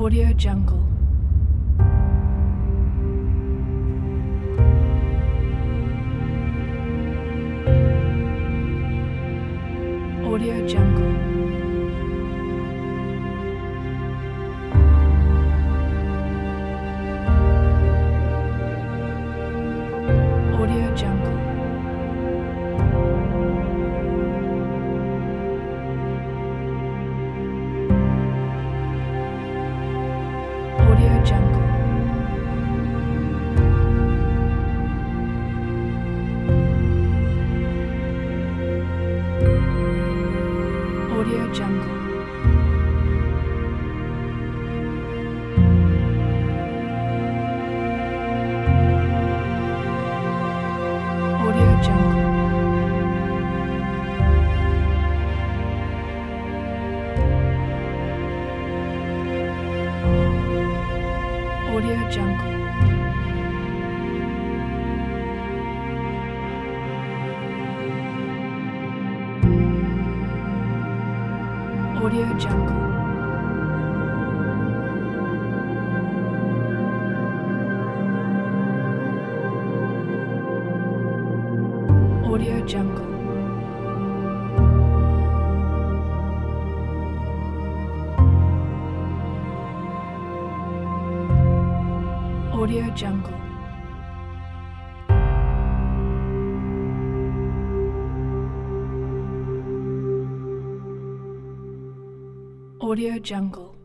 Audio Jungle. Audio Jungle. Audio Jungle. Audio Jungle. Audio Jungle. Audio Jungle. Audio Jungle. Audio Jungle. Audio Jungle. Audio Jungle. Audio Jungle.